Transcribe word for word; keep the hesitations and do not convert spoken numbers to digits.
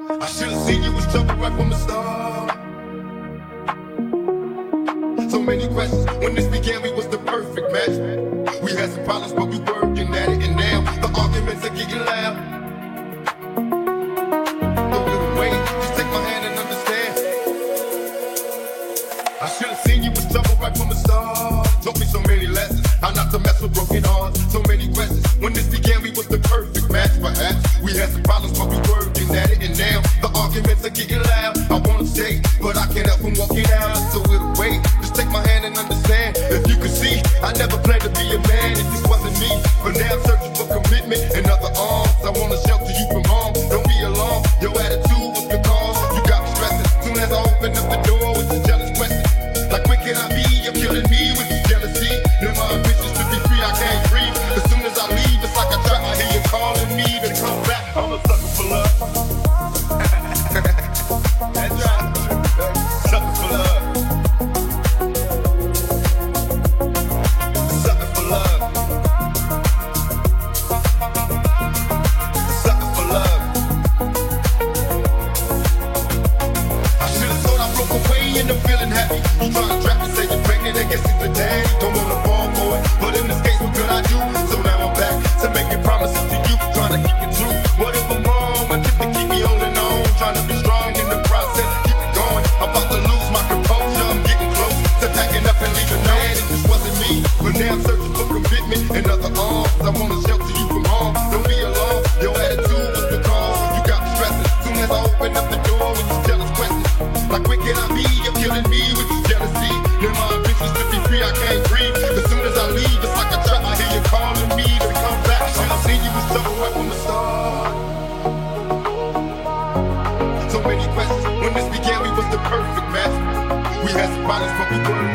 I should've seen you was trouble right from the start. So many questions. When this began, we was the perfect match. We had some problems, but we working at it. And now the arguments are getting loud. The little way, just take my hand and understand. I should've seen you was trouble right from the start. Taught me so many lessons, how not to mess with broken hearts. So many questions. When this began, we was the perfect match. Perhaps we had some problems, but we working at it. And now the arguments are getting loud. I wanna stay, but I can't help from walking out. So little way, just take my hand and understand. If you could see, I never planned to be a man if this wasn't me. But now I'm searching for commitment and other arms. I wanna shelter you from harm. Don't be alarmed. Your attitude was the cause. You got me stressing. Soon as I open up the door with this jealous question, like where can I be? You're killing me with this jealousy. Now my ambitions to be free, I can't breathe. As soon as I leave, it's like I try. I hear you calling me to come back. I'm a sucker for love. That's right. Sucker for love. Sucker for love. Sucker for love. I should've thought I broke away and I'm feeling happy. You tryna trap me, say you're pregnant, I guess it's the daddy. Don't wanna fall for it, but in this case, what could I do? So now I'm back to making promises to you, trying to keep it true. What if I'm wrong? I tip to keep me holding on, trying to be strong in the process. Keep it going. I'm about to lose my composure. I'm getting close to packing up and leaving. Man, it just wasn't me, but now I'm searching for commitment and other arms. I wanna shelter you from harm. Don't be alarmed. Your attitude was the cause. You got me stressing. Soon as I open up the door with these jealous questions, like where can I be? You're killing me with this jealousy. Now my ambitions to be free, I can't breathe. As soon as I leave, it's like I try. I hear you calling me to come back. I should've seen you was trouble right from the start. So many questions. When this began, we was the perfect match. We had some problems, but we weren't.